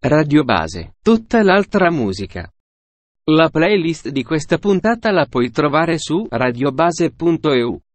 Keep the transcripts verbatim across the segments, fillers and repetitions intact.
Radio Base, tutta l'altra musica. La playlist di questa puntata la puoi trovare su radiobase punto e u.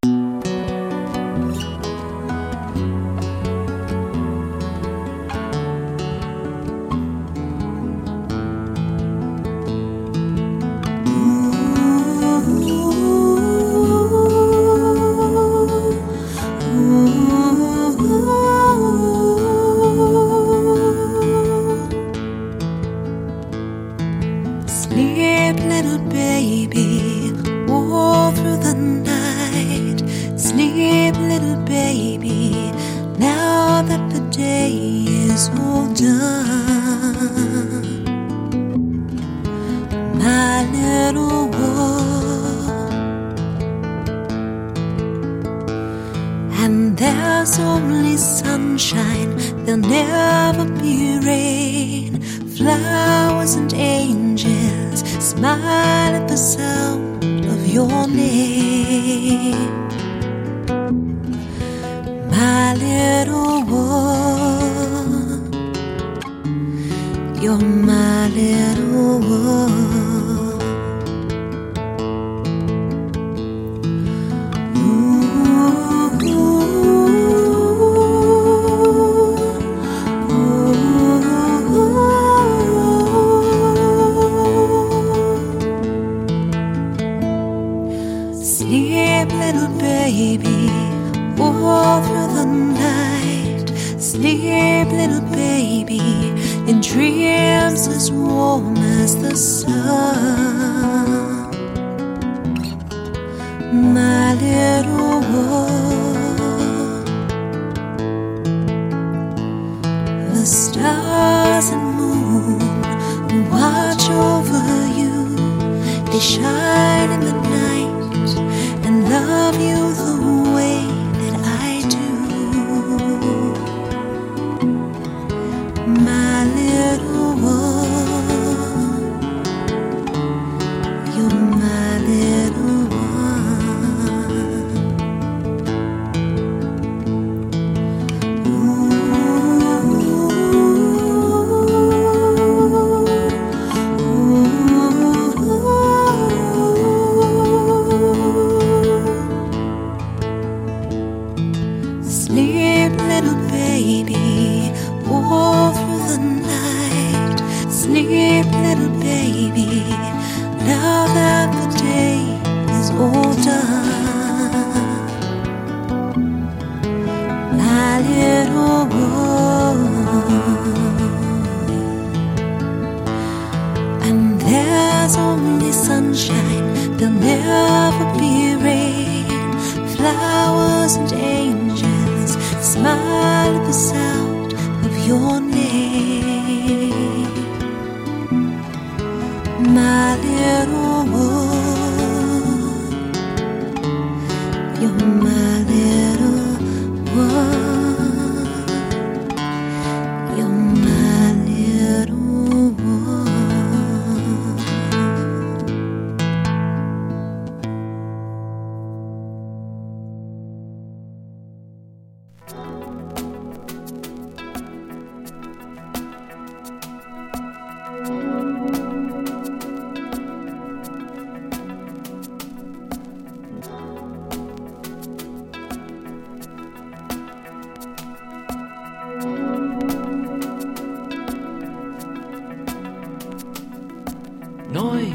Noi,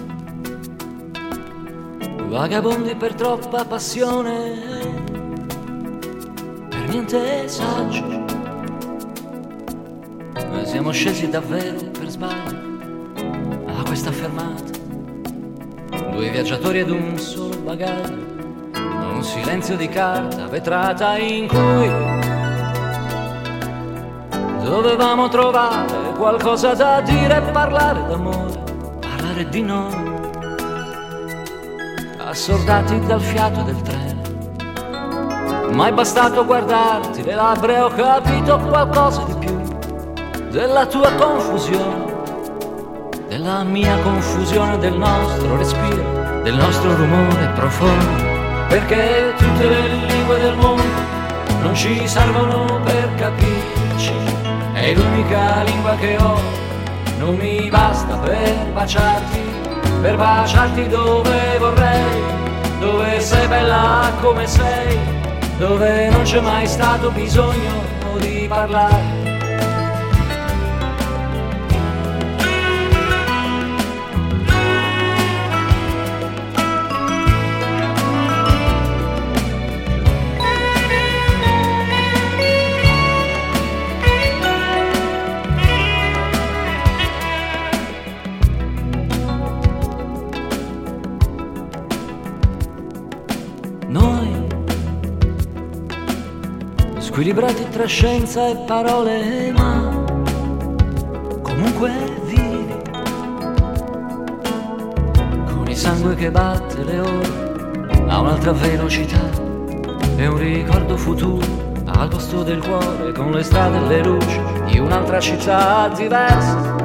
vagabondi per troppa passione, per niente saggi, noi siamo scesi davvero per sbaglio a questa fermata, due viaggiatori ed un solo bagaglio, un silenzio di carta vetrata in cui dovevamo trovare qualcosa da dire e parlare d'amore, di noi, assordati dal fiato del treno. Ma è bastato guardarti le labbra e ho capito qualcosa di più della tua confusione, della mia confusione, del nostro respiro, del nostro rumore profondo, perché tutte le lingue del mondo non ci servono per capirci, e è l'unica lingua che ho, non mi basta per baciarti, per baciarti dove vorrei, dove sei bella come sei, dove non c'è mai stato bisogno di parlare. Squilibrati tra scienza e parole, ma comunque vivi, con il sangue che batte le ore a un'altra velocità, e un ricordo futuro al posto del cuore, con le strade e le luci di un'altra città diversa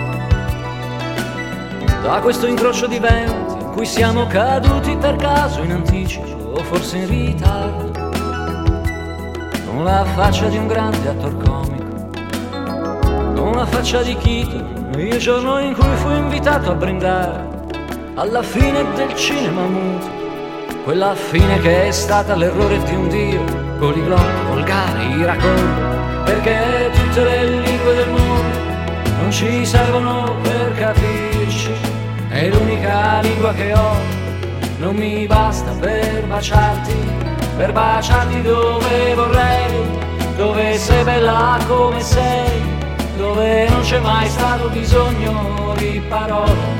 da questo incrocio di venti in cui siamo caduti per caso, in anticipo o forse in ritardo, con la faccia di un grande attore comico, con la faccia di Keaton, il giorno in cui fui invitato a brindare alla fine del cinema muto, quella fine che è stata l'errore di un dio poliglotto, volgare, iracondo, perché tutte le lingue del mondo non ci servono per capirci, è l'unica lingua che ho, non mi basta per baciarti, per baciarti dove vorrei, dove sei bella come sei, dove non c'è mai stato bisogno di parole.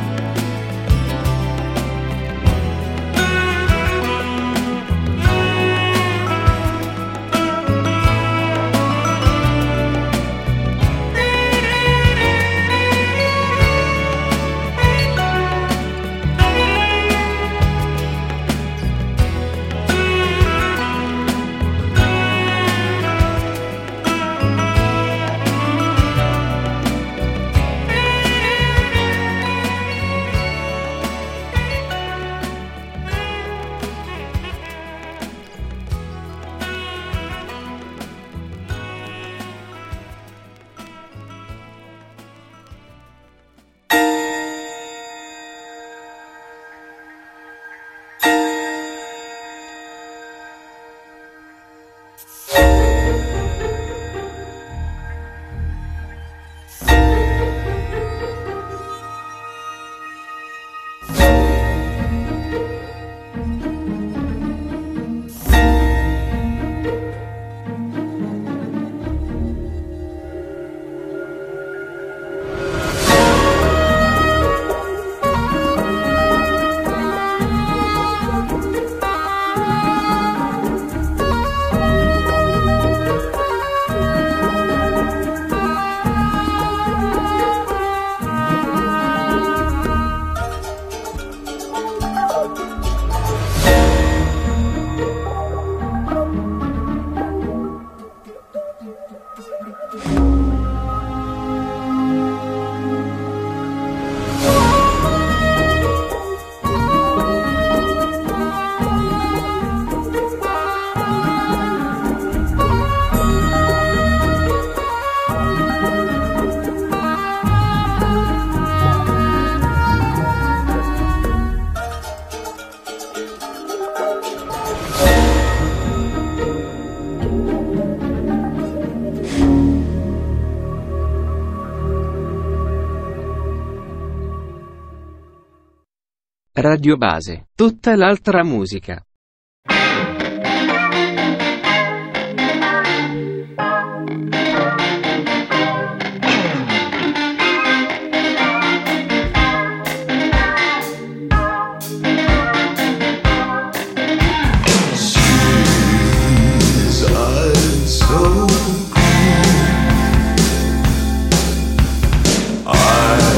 Radio Base, tutta l'altra musica.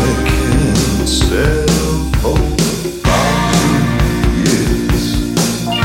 I can still hold on to years.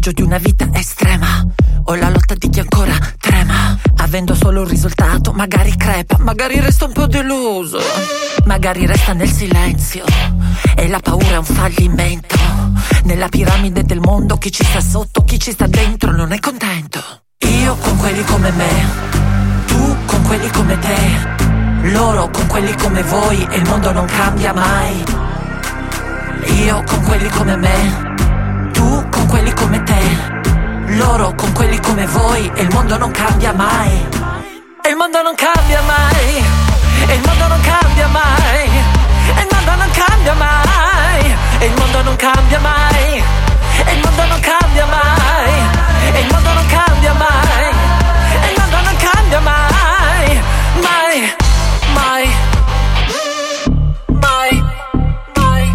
passaggio di una vita estrema o la lotta di chi ancora trema, avendo solo un risultato, magari crepa, magari resta un po' deluso, magari resta nel silenzio e la paura è un fallimento. Nella piramide del mondo chi ci sta sotto, chi ci sta dentro non è contento. Io con quelli come me, tu con quelli come te, loro con quelli come voi e il mondo non cambia mai. Io con quelli come me, tu con quelli come te, loro con quelli come voi e il mondo non cambia mai. E il mondo non cambia mai, e il mondo non cambia mai, e il mondo non cambia mai, e il mondo non cambia mai, e il mondo non cambia mai, e il mondo non cambia mai, e il mondo non cambia mai, mai, mai, mai, mai,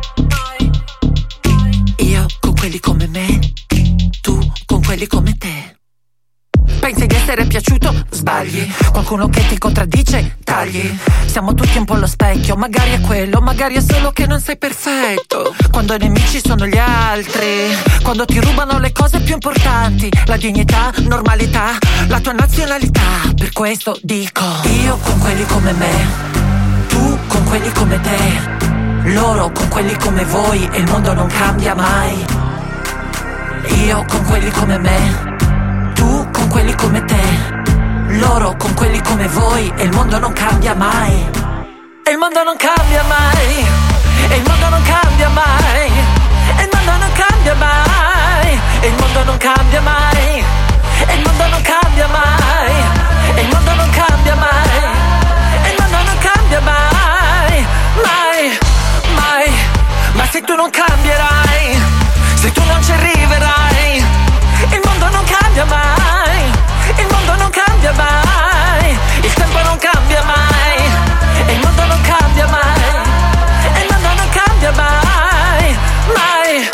mai. Io con quelli come me, tu con quelli come te. Pensi di essere piaciuto? Sbagli. Qualcuno che ti contraddice? Tagli. Siamo tutti un po' allo specchio, magari è quello, magari è solo che non sei perfetto. Quando i nemici sono gli altri, quando ti rubano le cose più importanti, la dignità, normalità, la tua nazionalità. Per questo dico, io con quelli come me, tu con quelli come te, loro con quelli come voi e il mondo non cambia mai. Io con quelli come me, tu con quelli come te, loro con quelli come voi e il mondo non cambia mai. E il mondo non cambia mai, e il mondo non cambia mai, e il mondo non cambia mai, e il mondo non cambia mai, e il mondo non cambia mai, e il mondo non cambia mai, e il mondo non cambia mai, mai, mai. Ma se tu non cambierai, se tu non ci arriverai, il mondo non cambia mai, il mondo non cambia mai, il tempo non cambia mai, e il mondo non cambia mai, e il mondo non cambia mai, mai,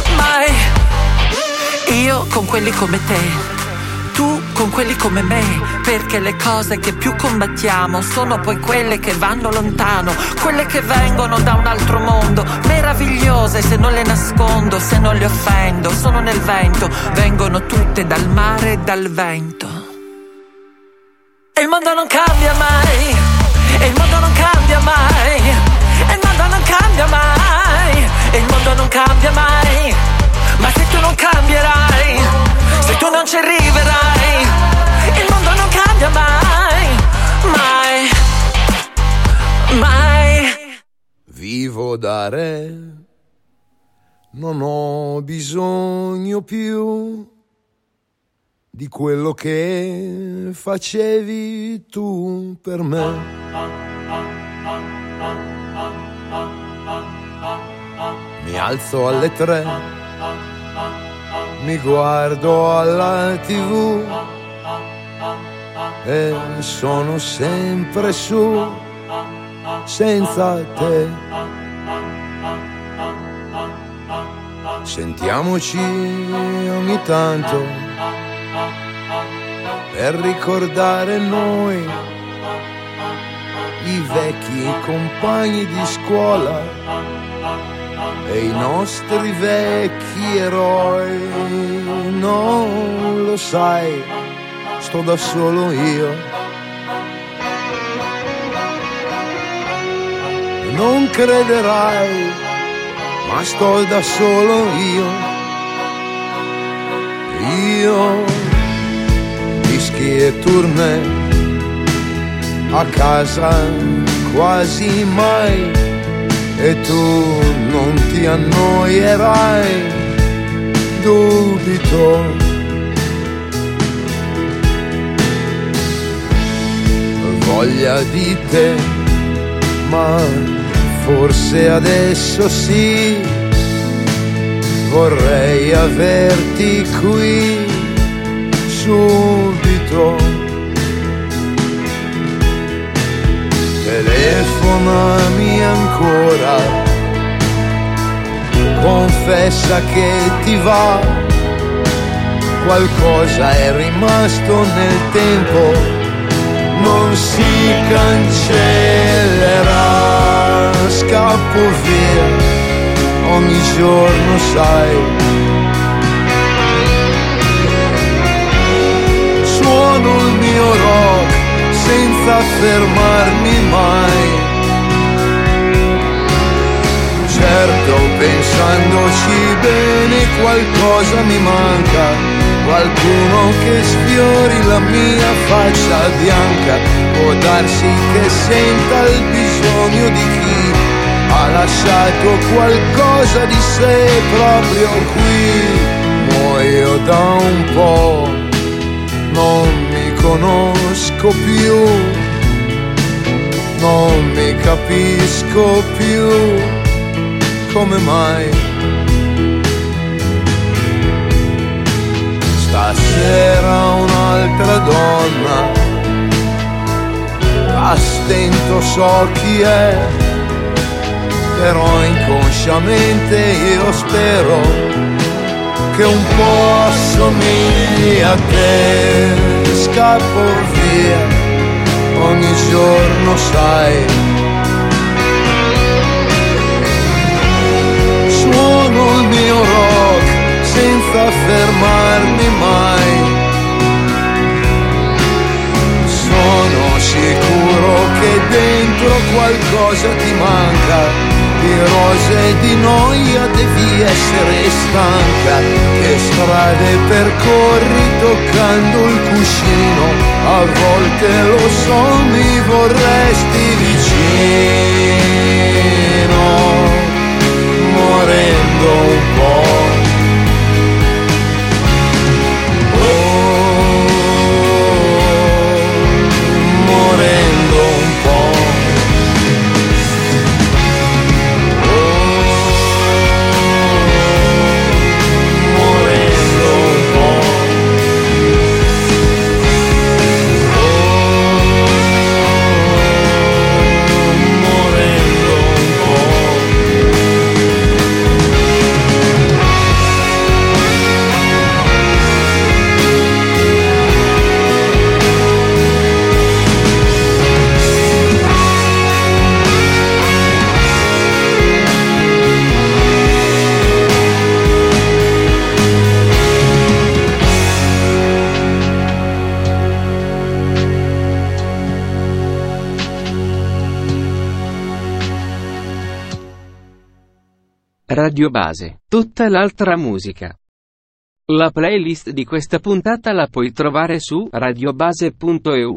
mai. Io con quelli come te, tu con quelli come me, perché le cose che più combattiamo sono poi quelle che vanno lontano, quelle che vengono da un altro mondo, meravigliose se non le nascondo, se non le offendo, sono nel vento, vengono tutte dal mare e dal vento. E il mondo non cambia mai, e il mondo non cambia mai, e il mondo non cambia mai, e il mondo non cambia mai. Ma se tu non cambierai, se tu non ci arriverai, il mondo non cambia mai, mai, mai. Vivo da re, non ho bisogno più di quello che facevi tu per me. Mi alzo alle tre, mi guardo alla tivù e sono sempre su senza te. Sentiamoci ogni tanto per ricordare noi, i vecchi compagni di scuola e i nostri vecchi eroi. Non lo sai, sto da solo io, non crederai, ma sto da solo io. Io dischi e tournée, a casa quasi mai, e tu non ti annoierai, dubito. Voglia di te, ma forse adesso sì, vorrei averti qui subito. Telefonami ancora, confessa che ti va, qualcosa è rimasto nel tempo, non si cancellerà. Scappo via ogni giorno, sai, fermarmi mai. Certo, pensandoci bene qualcosa mi manca, qualcuno che sfiori la mia faccia bianca. Può darsi che senta il bisogno di chi ha lasciato qualcosa di sé proprio qui. Muoio da un po', non mi conosco più, non mi capisco più, come mai? Stasera un'altra donna, a stento so chi è, però inconsciamente io spero che un po' assomigli a te. Scappo via ogni giorno, sai, suono il mio rock senza fermarmi mai. Sono sicuro che dentro qualcosa ti manca, di rose e di noia devi essere stanca. Che strade percorri toccando il cuscino, a volte lo so mi vorresti vicino, morendo un po'. Oh, morendo un po'. Radio Base, tutta l'altra musica. La playlist di questa puntata la puoi trovare su radiobase punto e u.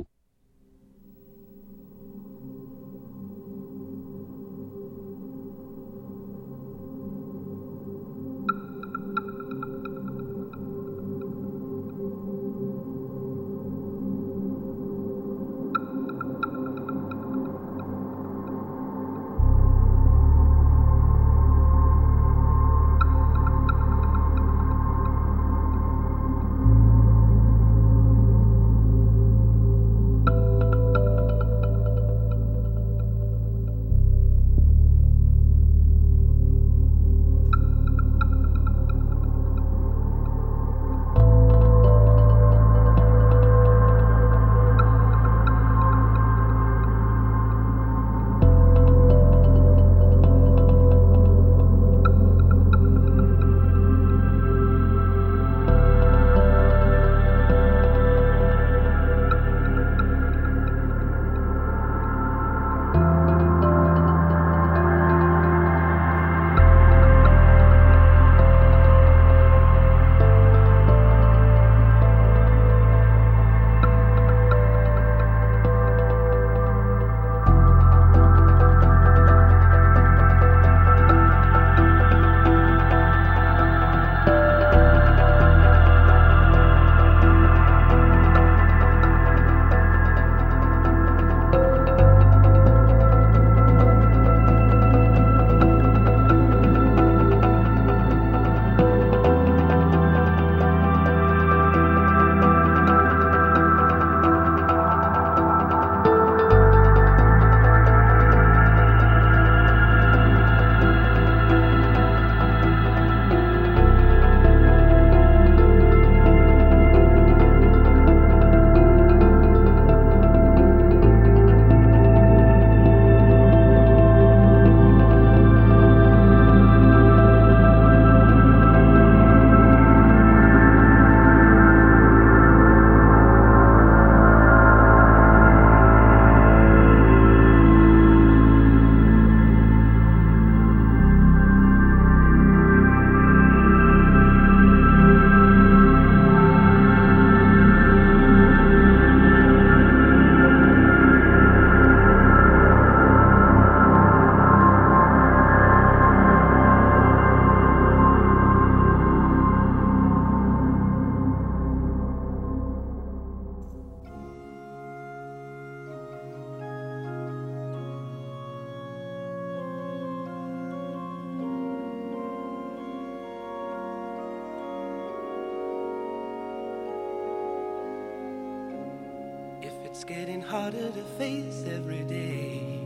It's getting harder to face every day.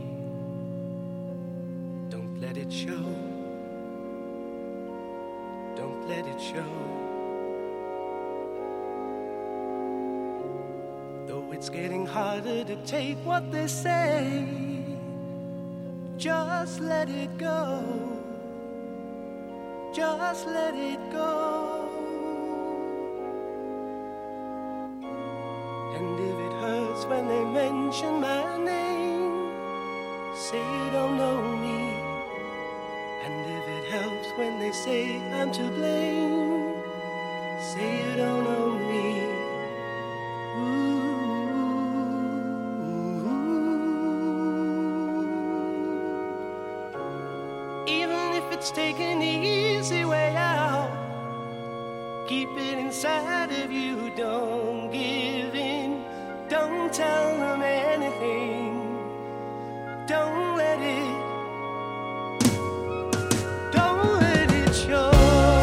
Don't let it show. Don't let it show. Though it's getting harder to take what they say, just let it go. Just let it go. And if it hurts when they mention my name, say you don't know me. And if it helps when they say I'm to blame, say you don't know me. Ooh. Even if it's taking the easy way out, keep it inside of you, don't give in. Don't tell them anything. Don't let it, don't let it show.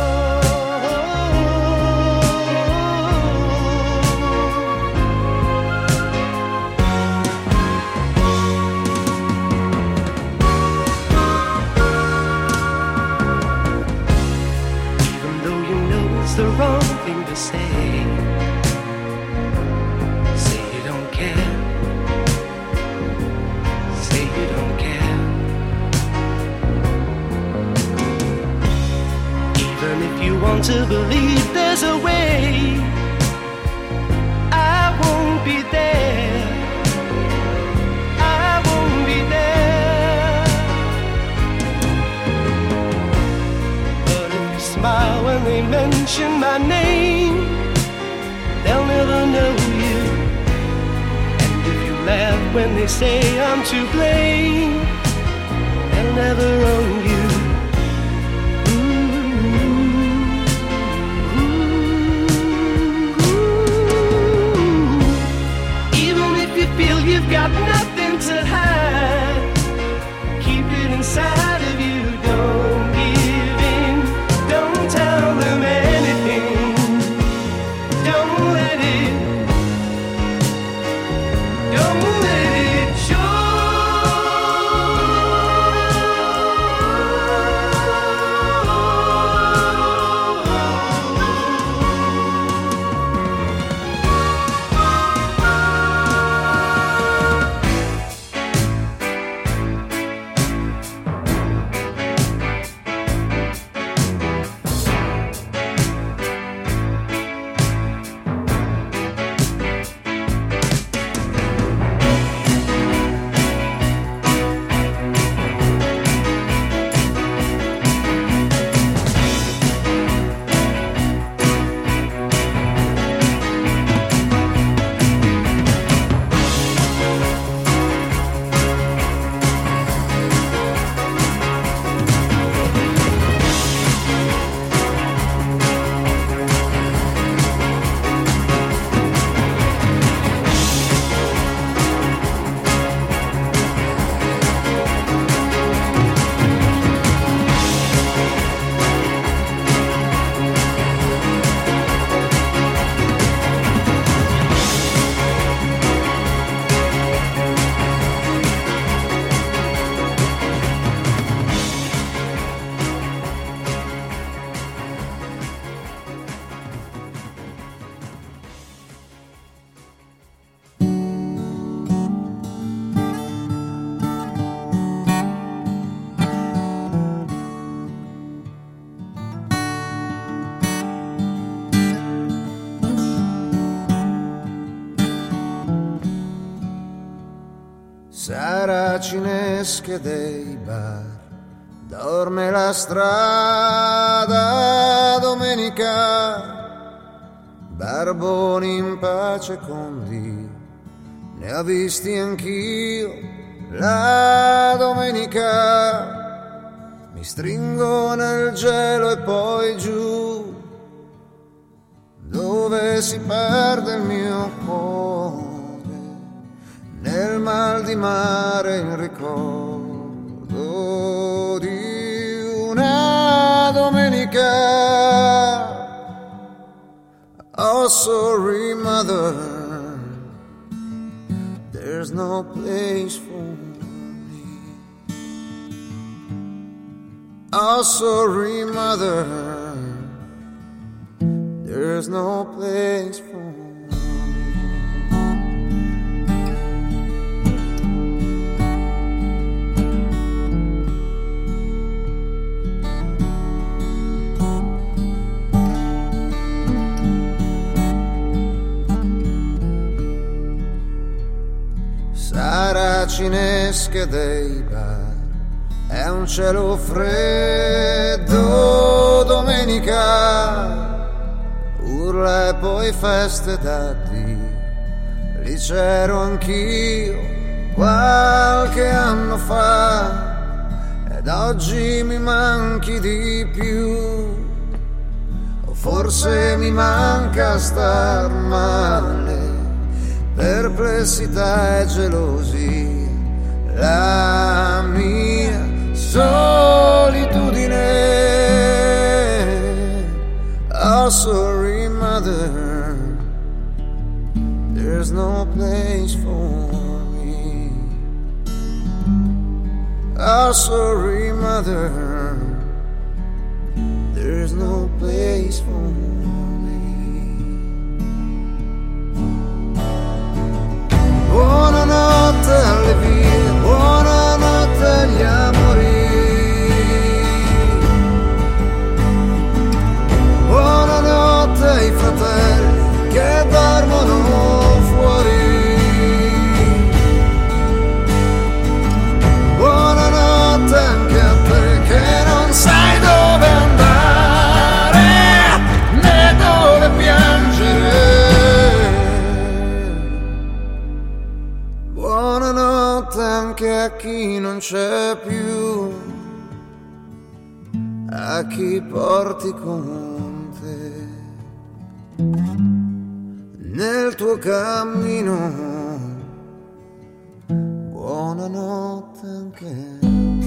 Even though you know it's the wrong thing to say, want to believe there's a way, I won't be there. I won't be there. But if you smile when they mention my name, they'll never know you. And if you laugh when they say I'm to blame, they'll never own you. You've got nothing to hide. Keep it inside of you. Don't give in. Don't tell them anything. Don't let it. Don't let it show. Saracinesche dei bar, dorme la strada domenica, barboni in pace con Dio, ne ho visti anch'io la domenica, mi stringo nel gelo e poi giù, dove si perde il mio cuore. Nel mal di mare il ricordo di una domenica. Oh sorry mother, there's no place for me. Oh, sorry, mother, there's no place for me. Cinesche dei bar, è un cielo freddo domenica, urla e poi feste da Dio. Lì c'ero anch'io qualche anno fa, ed oggi mi manchi di più, o forse mi manca star male, perplessità e gelosia, la mia solitudine. Oh, sorry, mother, there's no place for me. Oh, sorry, mother, there's no place for me. Buonanotte alle vie, buonanotte agli amori, buonanotte ai fratelli che dormono fuori, buonanotte anche a te che non sai dove andare né dove piangere. Buonanotte anche a chi non c'è più, a chi porti con te nel tuo cammino. Buonanotte anche a te.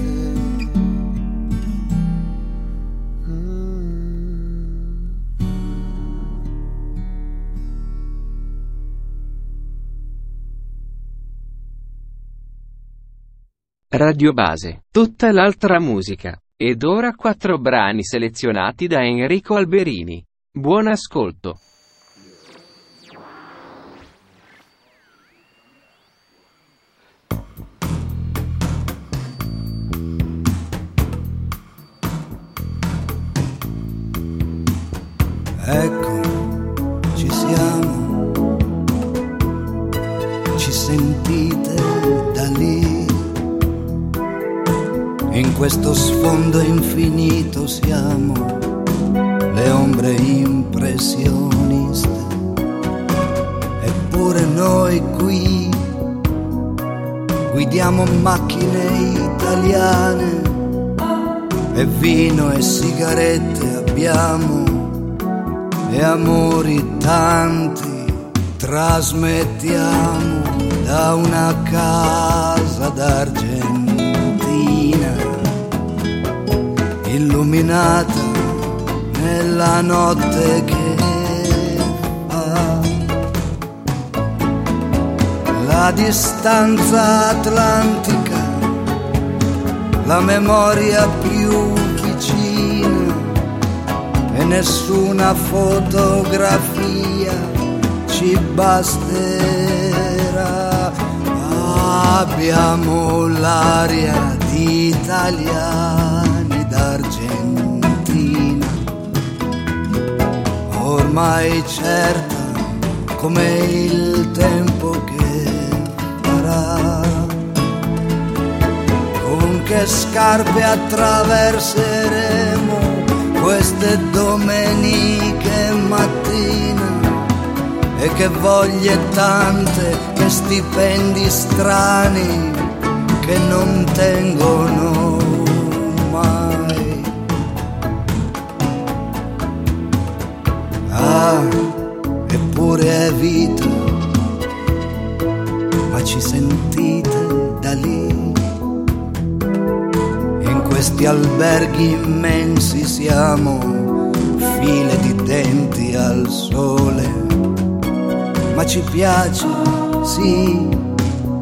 Radio Base, tutta l'altra musica. Ed ora quattro brani selezionati da Enrico Alberini. Buon ascolto. Ecco, ci siamo, ci sentite da lì. In questo sfondo infinito siamo le ombre impressioniste, eppure noi qui guidiamo macchine italiane e vino e sigarette abbiamo e amori tanti trasmettiamo da una casa d'argento illuminata nella notte che fa. La distanza atlantica, la memoria più vicina e nessuna fotografia ci basterà. Abbiamo l'aria di italiani d'Argentina, ormai certa come il tempo che farà. Con che scarpe attraverseremo queste domeniche mattina, e che voglie tante, che stipendi strani che non tengono mai. Ah, eppure è vita, ma ci sentite da lì. In questi alberghi immensi siamo file di denti al sole, ma ci piace, sì,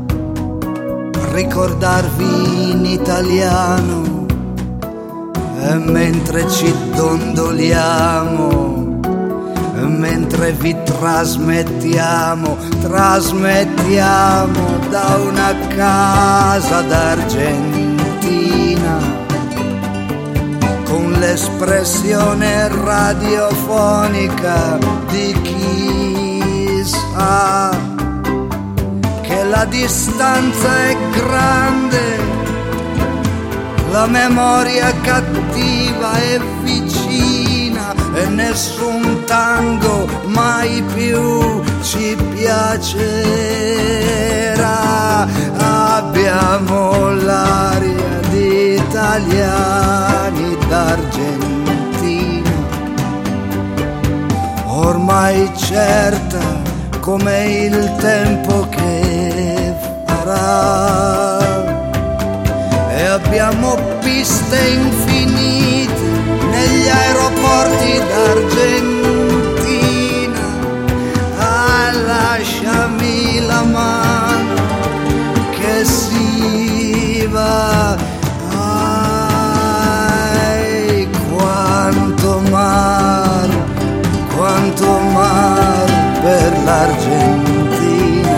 ricordarvi in italiano, e mentre ci dondoliamo, e mentre vi trasmettiamo, trasmettiamo da una casa d'Argentina, con l'espressione radiofonica di chi sa che la distanza è grande, la memoria cattiva e vicina, e nessun tango mai più ci piacerà. Abbiamo l'aria di italiani d'Argentina, ormai certa come il tempo che farà, e abbiamo piste infinite negli aeroporti d'Argentina. Ah, lasciami la mano che si va. Ai, quanto mar, quanto mar per l'Argentina.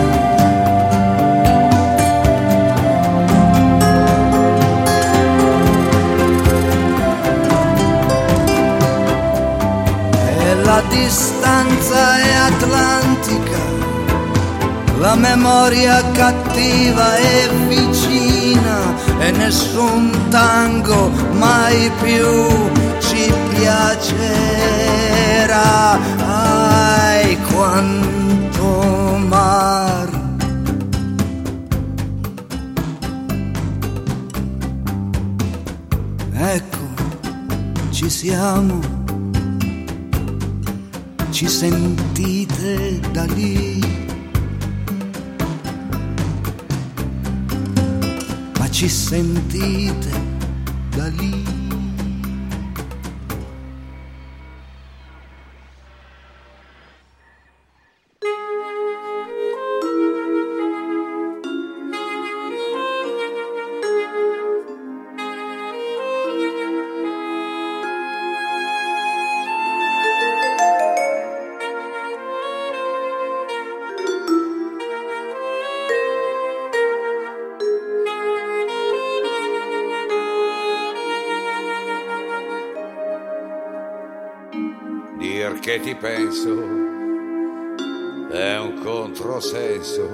E la distanza è atlantica, la memoria cattiva e vicina, e nessun tango mai più ci piacerà. Ai, quanto mar. Ecco, ci siamo, ci sentite da lì, ma ci sentite da lì. Che ti penso è un controsenso,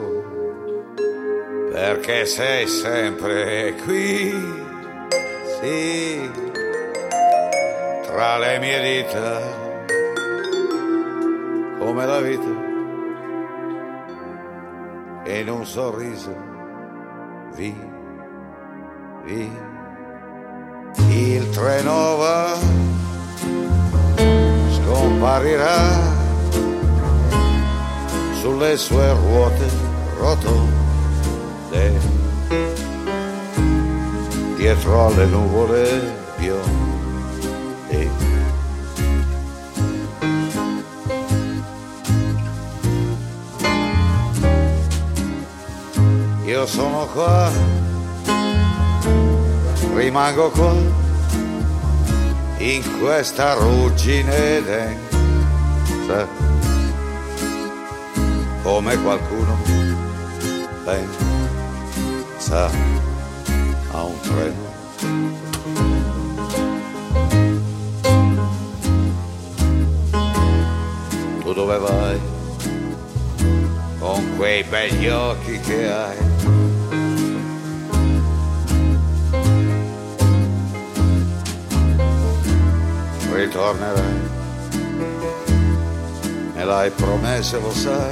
perché sei sempre qui, sì, tra le mie dita, come la vita, e in un sorriso, vi, vi, il treno va, comparirà sulle sue ruote rotonde, dietro alle nuvole bionde. Io sono qua, rimango qua, in questa ruggine densa, come qualcuno pensa a un treno. Tu dove vai? Con quei begli occhi che hai. Ritornerai, me l'hai promesso, lo sai.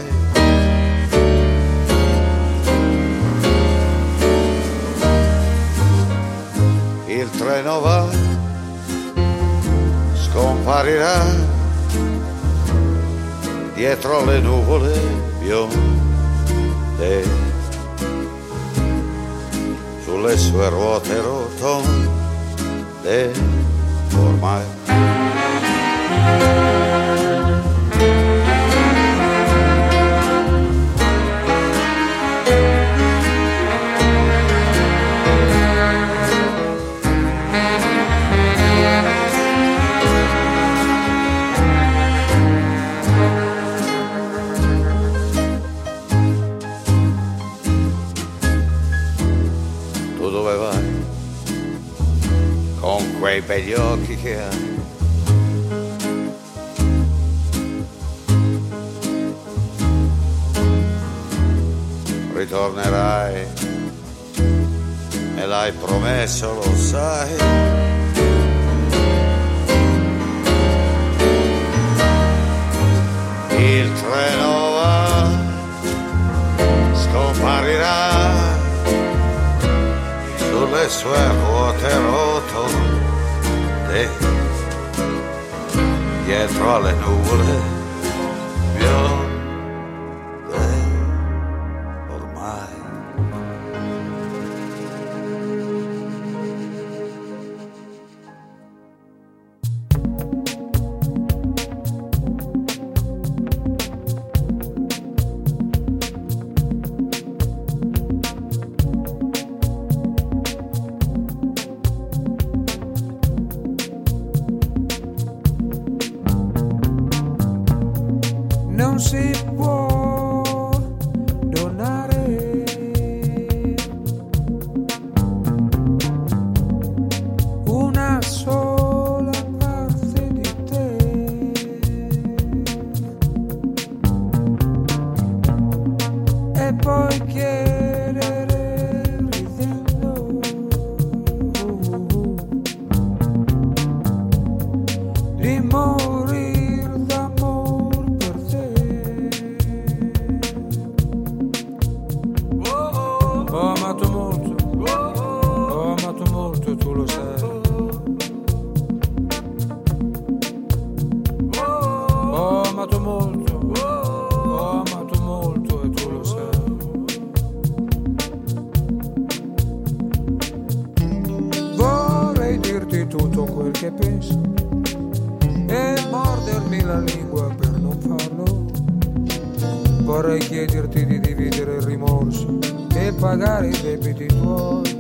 Il treno va, scomparirà dietro le nuvole bionde, sulle sue ruote rotonde ormai. tu dove vai? Con quei begli occhi che hai. Ritornerai, me l'hai promesso, lo sai. Il treno va, scomparirà sulle sue ruote rotonde, dietro alle nuvole bionde. Non si può donare una sola parte di te e poi chiedere ridendo di morire. Ho amato molto, ho amato molto, tu lo sai. Ho amato molto, ho amato molto e tu lo sai. Vorrei dirti tutto quel che penso e mordermi la lingua per non farlo. Vorrei chiederti di dividere il rimorso e pagare i debiti tuoi.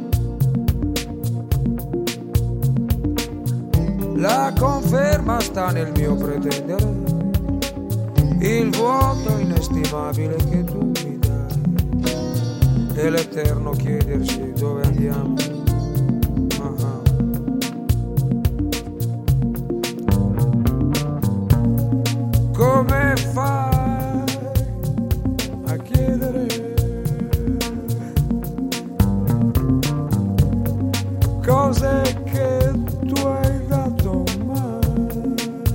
La conferma sta nel mio pretendere il vuoto inestimabile che tu mi dai e l'eterno chiedersi dove andiamo. Uh-huh. Come fai a chiedere cose che tu hai dato mai?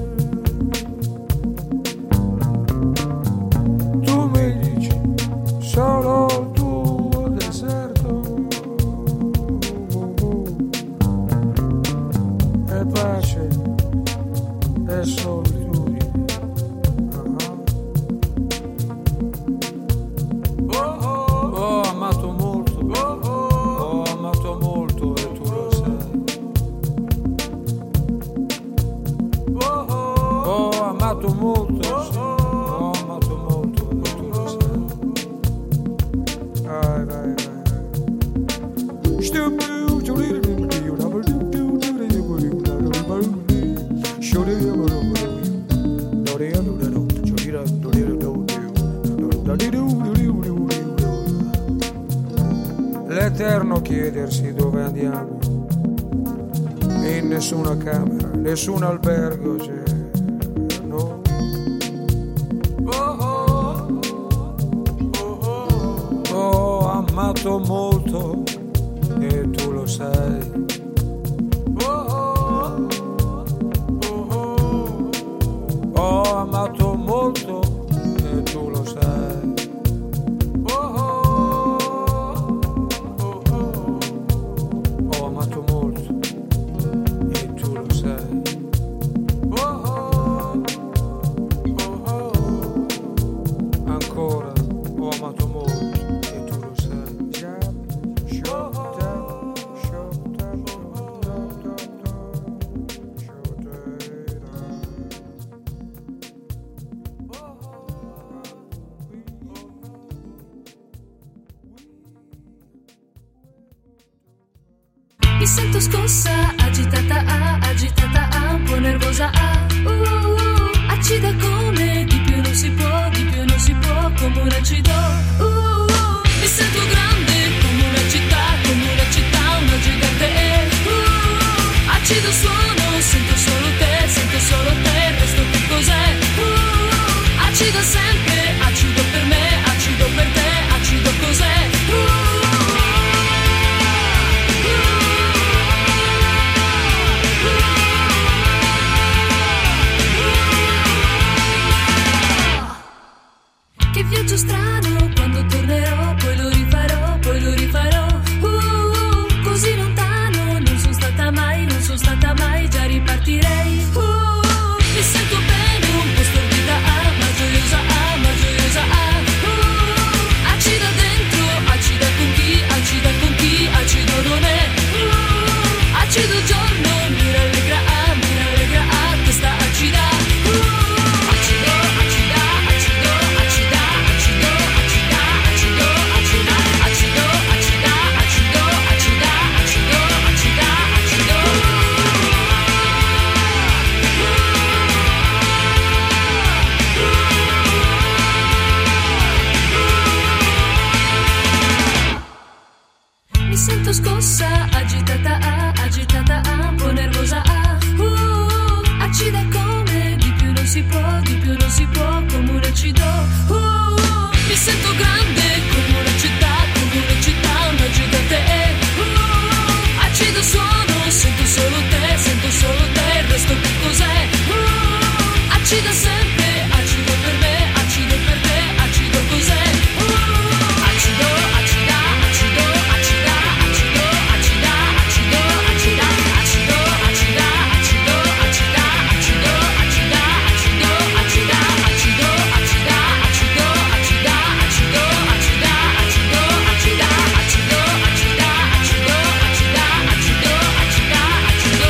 Tu mi dici solo il tuo deserto e pace e solitudine. Uh-huh. Oh, oh, ho amato molto, oh, oh, ho amato molto e tu lo sai. Oh, oh, ho amato molto, sì, ho amato molto e tu lo sai. Vai, vai, vai, vai. L'eterno chiedersi dove andiamo. In nessuna camera, nessun albergo c'è. No. Oh, oh, oh, oh. Ho amato molto e tu lo sai. Oh, oh, oh, oh. Ho amato molto e tu lo sai. Mi sento scossa, agitata, ah, agitata, ah, un po' nervosa, ah, uh, uh, uh, acida come di più non si può, di più non si può, come un acido, uh, uh, uh, mi sento grande come una città, come una città. mi sento scossa, agitata, ah, agitata, ah, un po' nervosa, ah, uh, uh, acida come, di più non si può, di più non si può, come un acido, uh, uh, mi sento grande come una città, come una città, una gigante, uh, uh, acido suono, sento solo te, sento solo te, il resto che cos'è, uh, uh, acida sempre, acido per me, acido per te, acido cos'è, uh, uh, acido, acida, acido, acida, acido, acida, acido, acida, acido, acida, acido, acida, acido, acida, acido, acida, acido, acida, acido, acida, acido, acida, acido, acida, acido, acida, acido, acida, acido, acida, acido.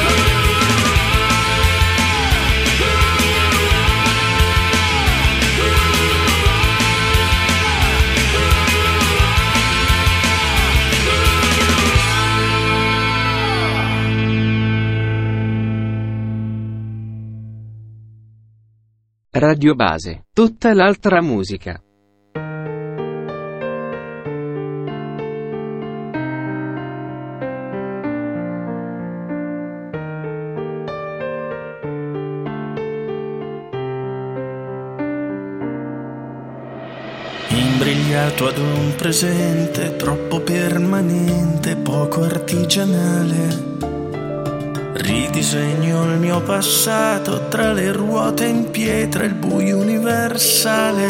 Radio Base, tutta l'altra musica. Imbrigliato ad un presente troppo permanente, poco artigianale. Ridisegno il mio passato tra le ruote in pietra e il buio universale.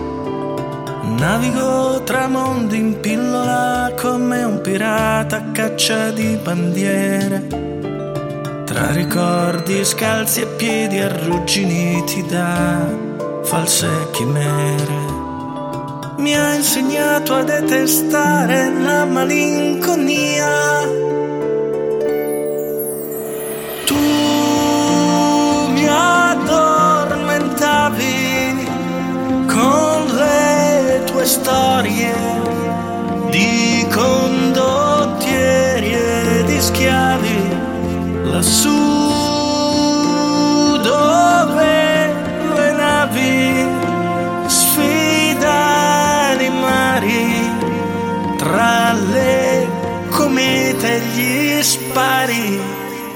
Navigo tra mondi in pillola come un pirata a caccia di bandiere, tra ricordi scalzi e piedi arrugginiti da false chimere. Mi ha insegnato a detestare la malinconia. Con le tue storie di condottieri e di schiavi, lassù dove le navi sfidano i mari, tra le comete e gli spari.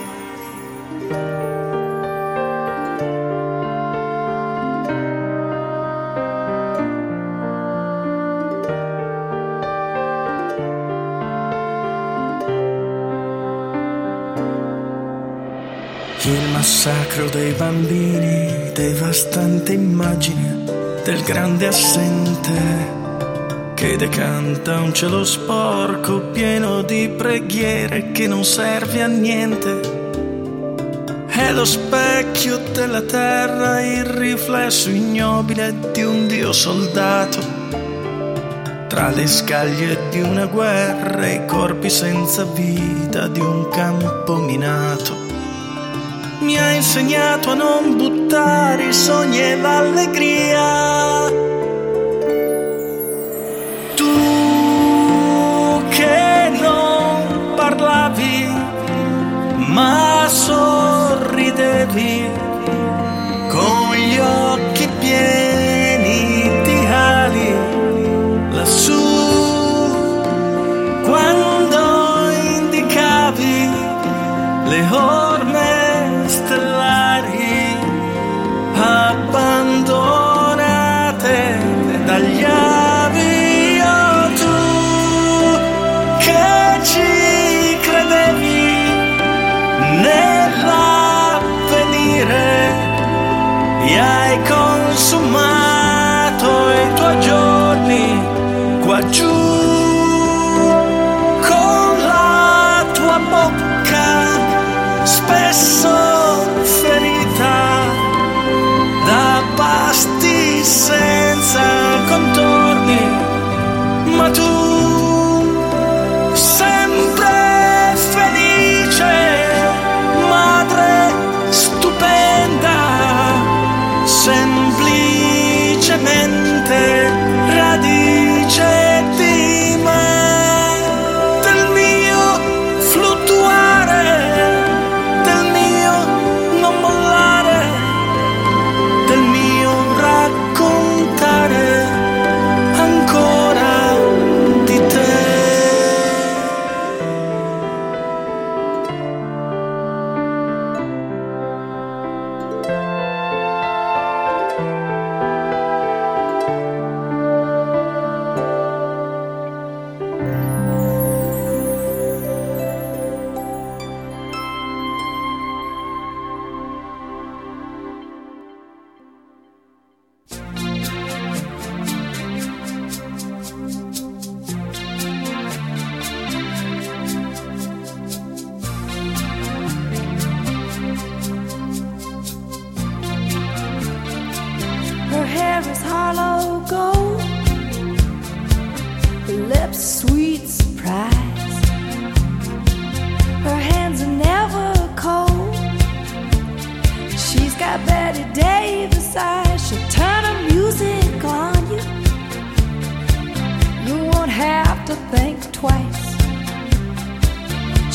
Il massacro dei bambini, devastante immagine del grande assente che decanta un cielo sporco pieno di preghiere che non serve a niente. È lo specchio della terra, il riflesso ignobile di un dio soldato, tra le scaglie di una guerra e i corpi senza vita di un campo minato. Mi ha insegnato a non buttare i sogni e l'allegria. Tu che non parlavi ma sorridevi con gli occhi pieni di ali, lassù quando indicavi le orme stellari abbandonate dagli avi. Oh, tu che ci credevi nell'avvenire e hai consumato i tuoi giorni qua giù con la tua bocca spesso ferita da pasti senza contorni, ma tu sempre felice, madre stupenda, semplicemente radice di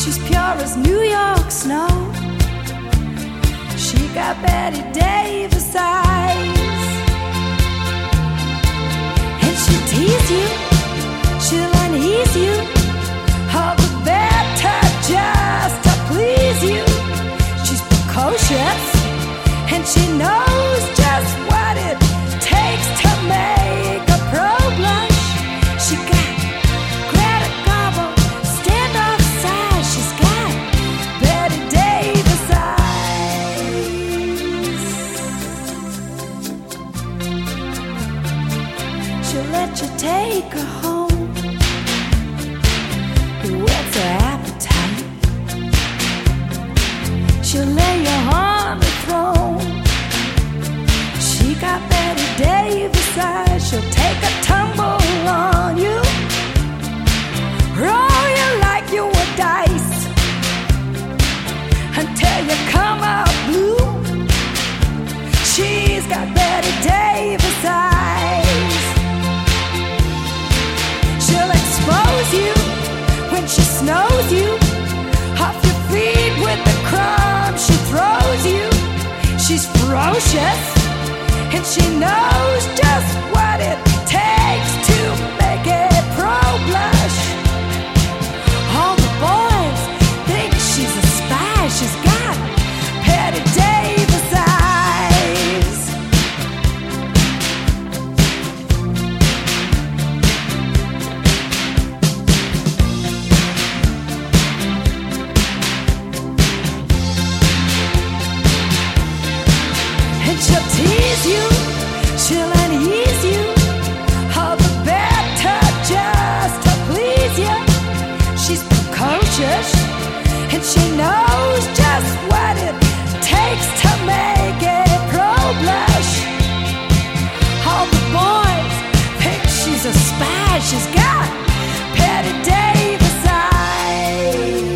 She's pure as New York snow. She got Betty Davis eyes. And she'll tease you, she'll unease you, all the better just to please you. She's precocious, and she knows just what it takes to make a pro blush. She got Greta Garbo, standoff size. She's got Betty Davis eyes. She'll let you take her home, whets her appetite. She'll lay you on the throne. She got Betty Davis eyes. She'll take a tumble on you, roll you like you were dice, until you come out blue. She's got Betty Davis eyes. She'll expose you when she snows you off your feet with the crumbs she throws you. She's ferocious, and she knows just what it takes to make a pro blush. All the boys think she's a spy. She's got Betty Davis eyes. And she'll tease you, she'll unease you, all the better just to please you. She's precocious, and she knows just what it takes to make a pro blush. All the boys think she's a spy. She's got Betty Davis eyes.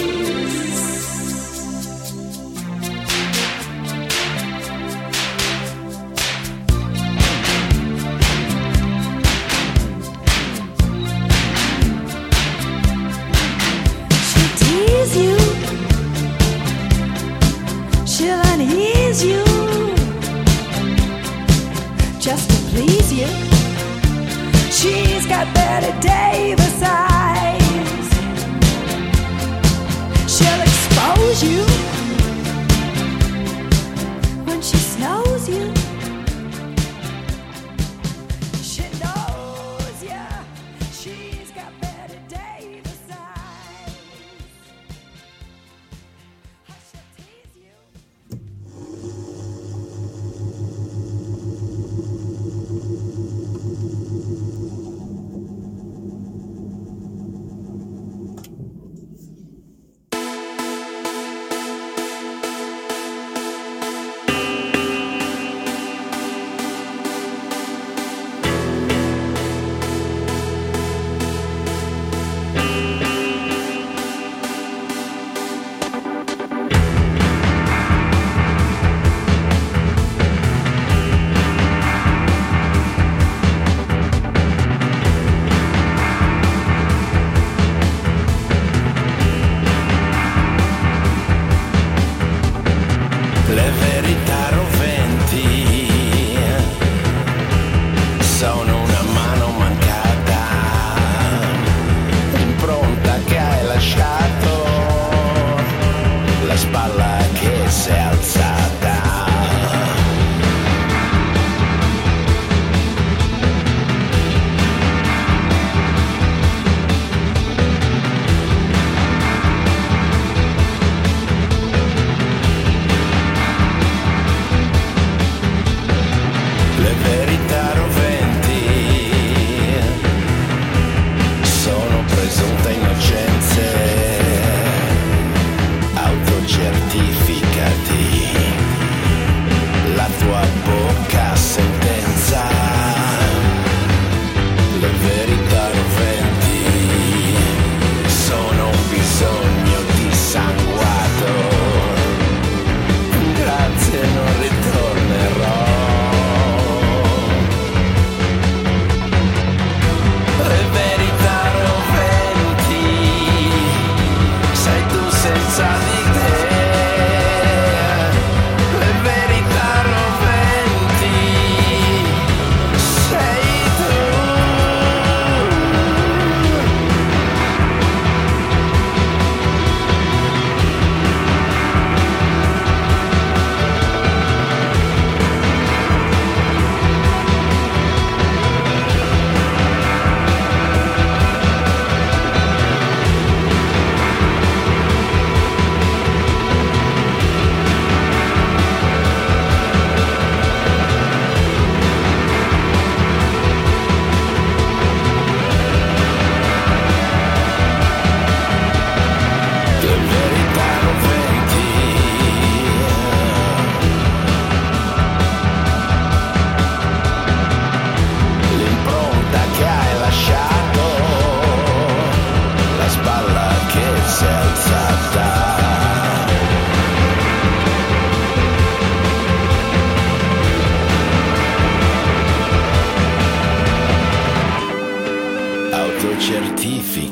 She'll tease you, she'll unease you, just to please you. She's got Betty Davis eyes.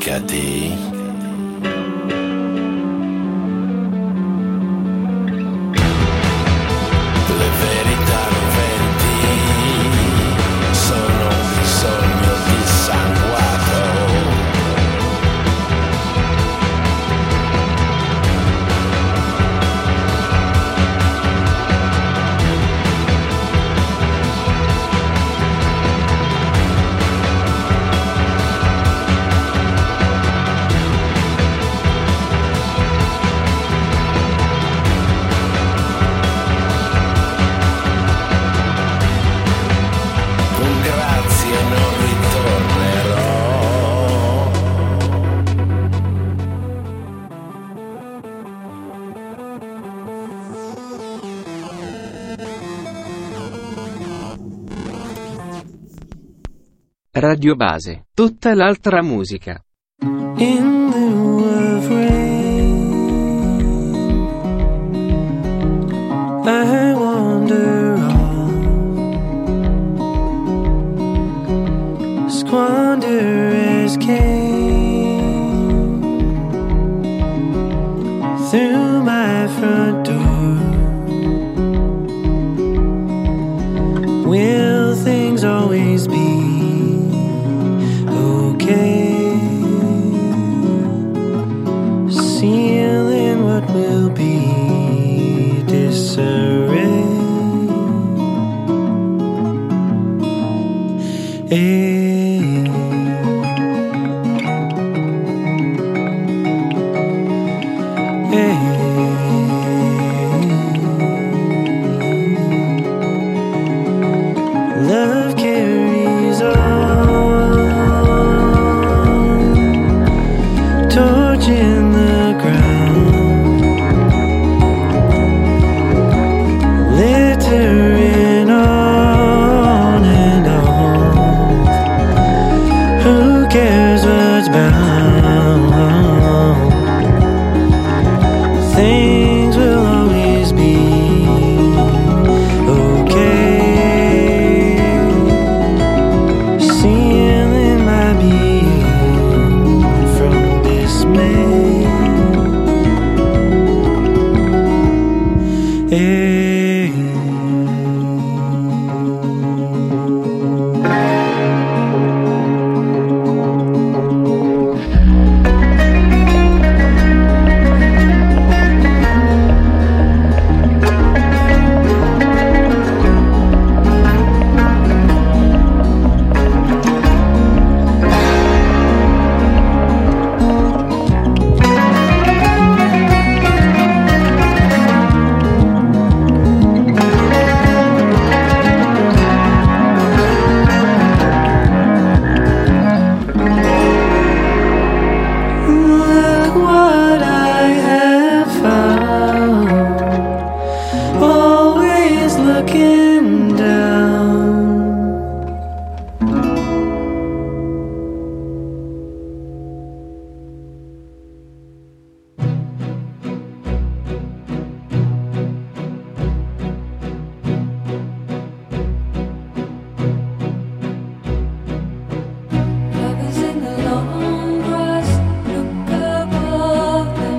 Chiacchiati. Radio Base, tutta l'altra musica. In lieu of rain, I wander off, squander as came through my front door. Will things always be sealing what will be disarray. Hey. Hey. Love carries on, torch in the ground, littering on and on. Who cares what's bound? Things will always be okay. Sealing my being from dismay. Hey. Look what I have found, always looking down. Lovers in the long grass look above them.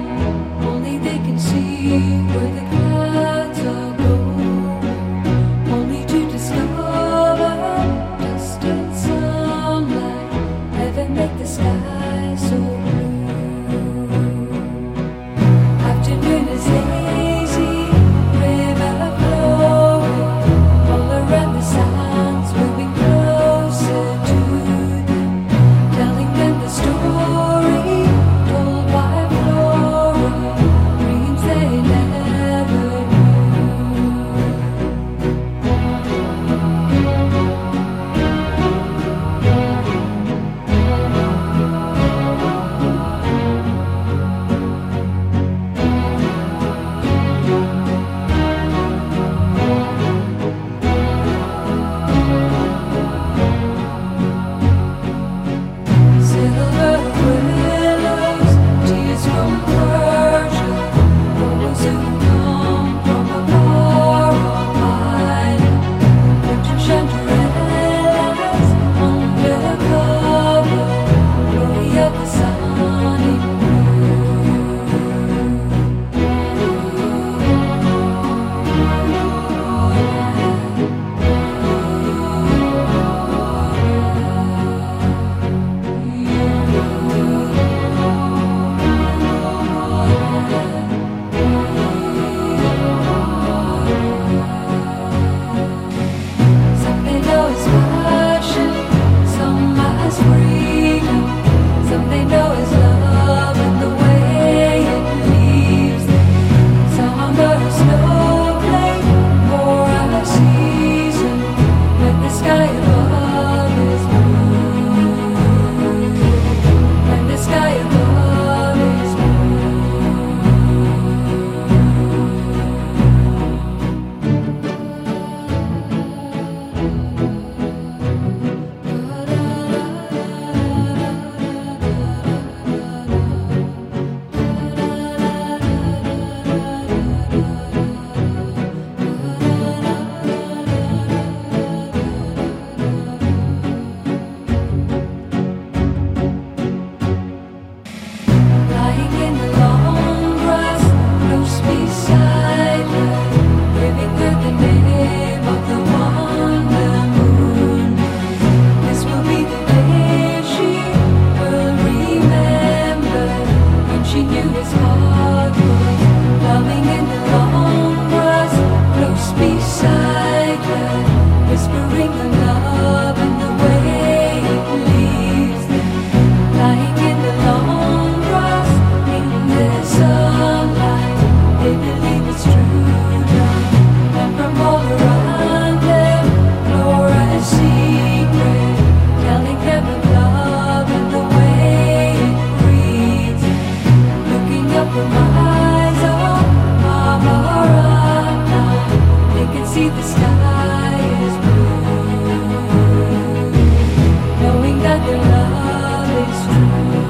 the sky is blue, knowing that their love is true,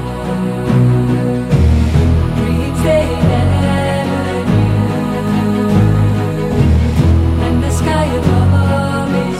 dreams they never knew, and the sky above is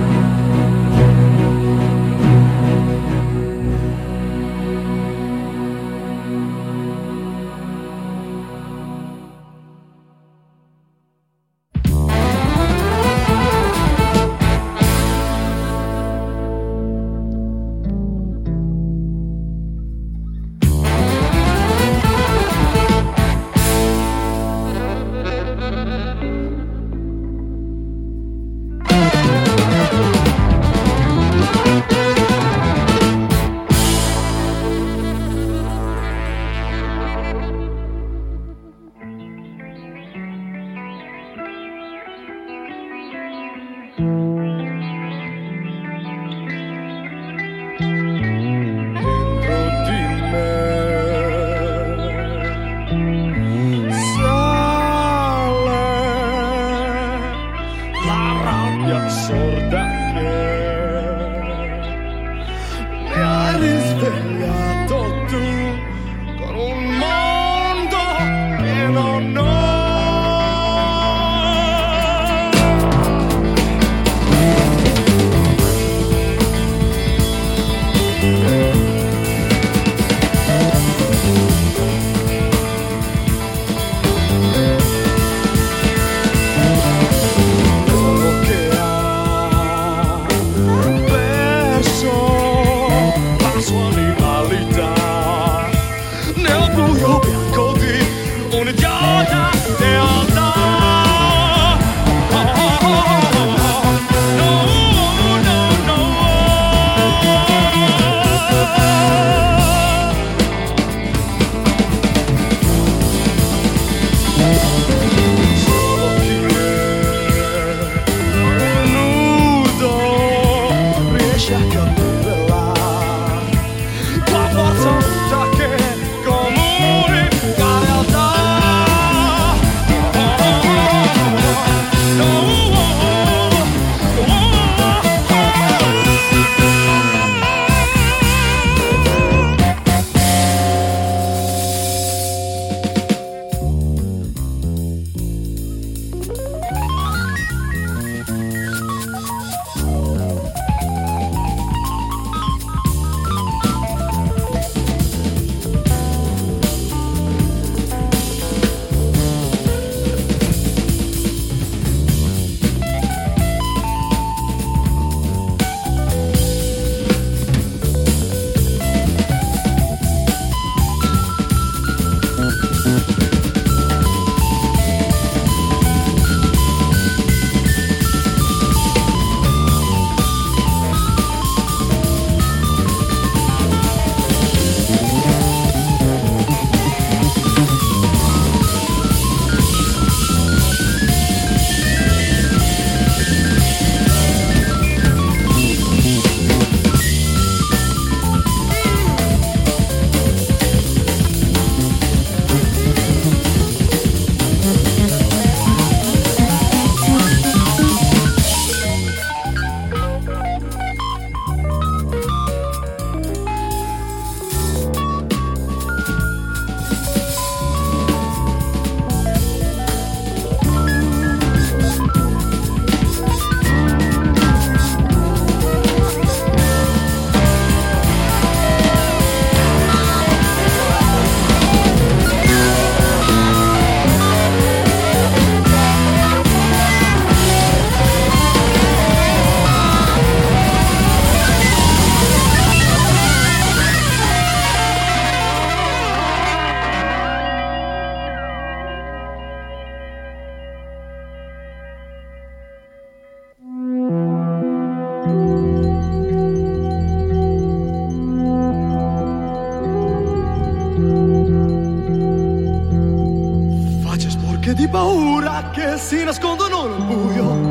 di paura che si nascondono nel buio.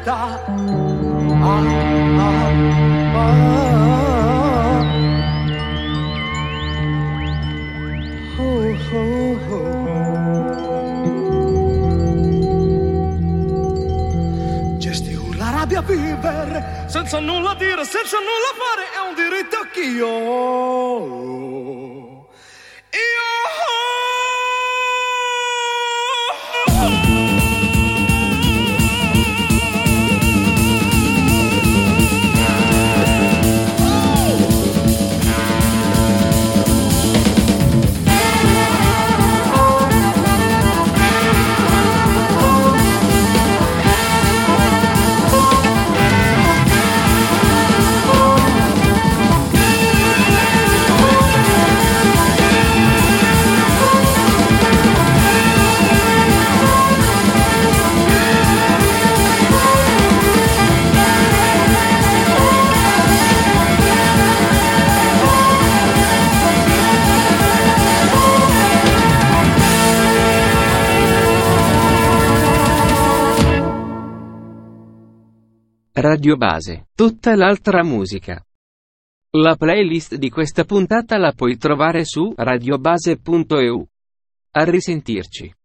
verità. Ah, ah, ah. Oh, oh, oh. Gesti la rabbia, vivere senza nulla dire, senza nulla fare, è un diritto che io ho. Io Radio Base, tutta l'altra musica. La playlist di questa puntata la puoi trovare su radiobase punto e u. A risentirci.